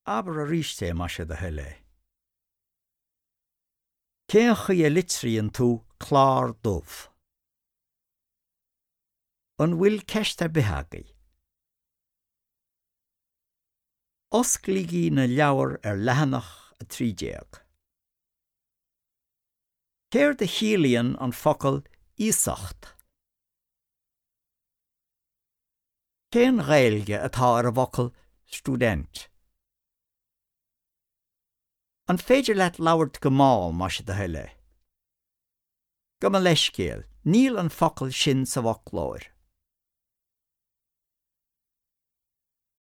aber a ríiste mar se de heile. Cén chu é litríonn tú clár dubh. An bhfuil ceiste bithagaí. Osclaigí na leabhar leathanach a trídéag. Céir de chiallaíonn an focail íosacht. Cén ghaeilge atá ar a bhocail student. An féidir leat labhairt go máil mar se de heile. Go mo leiscéal, níl an focail sin sa bhoclóir.